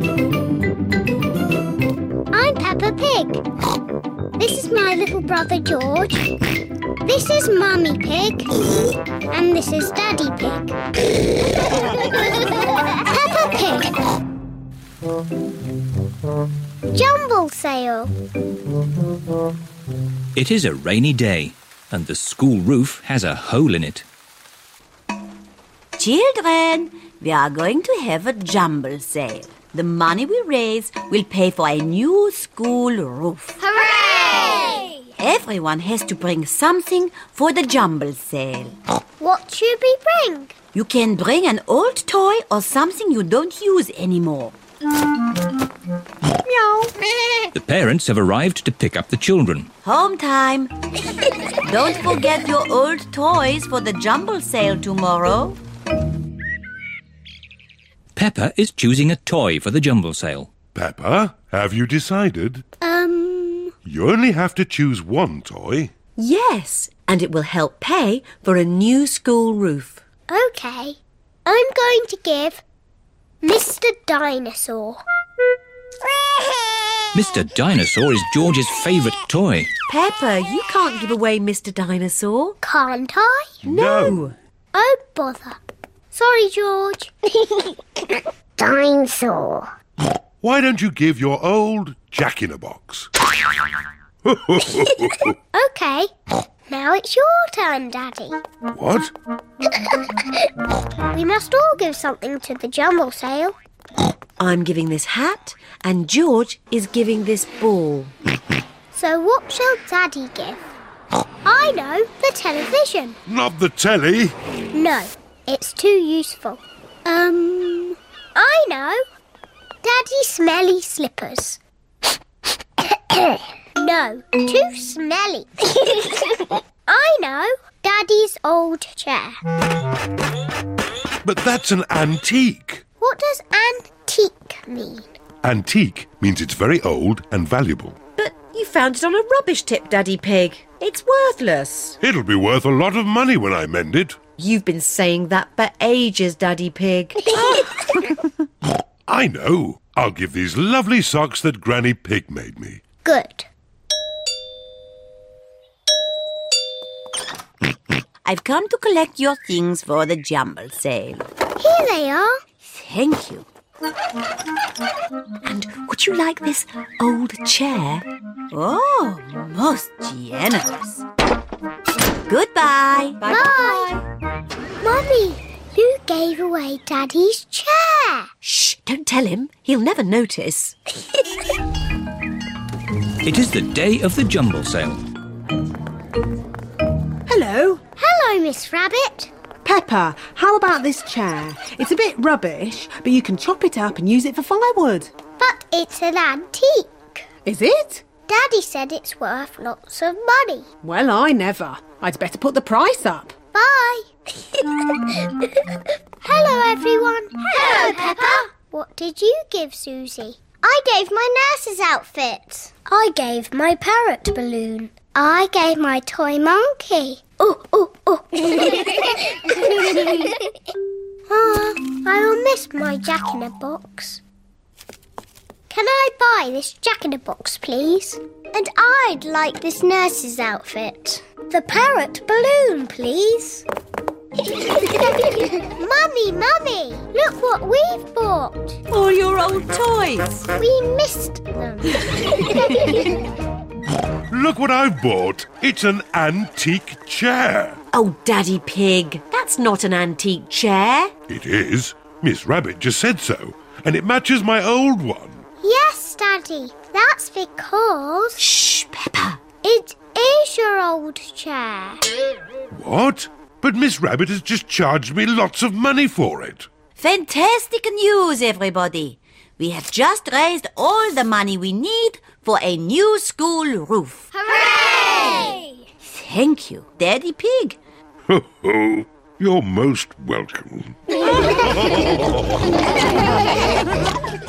I'm Peppa Pig. This is my little brother George. This is Mummy Pig. And this is Daddy Pig. Peppa Pig. Jumble sale. It is a rainy day and the school roof has a hole in it. Children, we are going to have a jumble sale. The money we raise will pay for a new school roof. Hooray! Everyone has to bring something for the jumble sale. What should we bring? You can bring an old toy or something you don't use anymore. Meow. The parents have arrived to pick up the children. Home time. Don't forget your old toys for the jumble sale tomorrow. Peppa is choosing a toy for the jumble sale. Peppa, have you decided? You only have to choose one toy. Yes, and it will help pay for a new school roof. Okay. I'm going to give Mr. Dinosaur. Mr. Dinosaur is George's favourite toy. Peppa, you can't give away Mr. Dinosaur. Can't I? No. Oh, bother. Sorry, George. Dinosaur. Why don't you give your old Jack-in-a-Box? Okay. Now it's your turn, Daddy. What? We must all give something to the jumble sale. I'm giving this hat and George is giving this ball. So what shall Daddy give? I know, the television. Not the telly. No, it's too useful. I know. Daddy's smelly slippers. No, too smelly. I know. Daddy's old chair. But that's an antique. What does antique mean? Antique means it's very old and valuable. But you found it on a rubbish tip, Daddy Pig. It's worthless. It'll be worth a lot of money when I mend it. You've been saying that for ages, Daddy Pig. I know. I'll give these lovely socks that Granny Pig made me. Good. I've come to collect your things for the jumble sale. Here they are. Thank you. And would you like this old chair? Oh, most generous. Goodbye. Bye. Mummy, you gave away Daddy's chair. Shh, don't tell him. He'll never notice. It is the day of the jumble sale. Hello. Hello, Miss Rabbit. Peppa, how about this chair? It's a bit rubbish, but you can chop it up and use it for firewood. But it's an antique. Is it? Daddy said it's worth lots of money. Well, I never. I'd better put the price up. Bye. Hello, everyone. Hello, Peppa. What did you give Susie? I gave my nurse's outfit. I gave my parrot balloon. I gave my toy monkey. Oh, oh, oh. I'll miss my Jack-in-a-Box. Can I buy this Jack-in-a-Box, please? And I'd like this nurse's outfit. The parrot balloon, please. Mummy, look what we've bought. All your old toys. We missed them. Look what I've bought. It's an antique chair. Oh, Daddy Pig, that's not an antique chair. It is. Miss Rabbit just said so. And it matches my old one. Yes, Daddy. That's because... Shh, Peppa. It is your old chair. What? But Miss Rabbit has just charged me lots of money for it. Fantastic news, everybody. We have just raised all the money we need for a new school roof. Hooray! Thank you, Daddy Pig. Ho, ho. You're most welcome.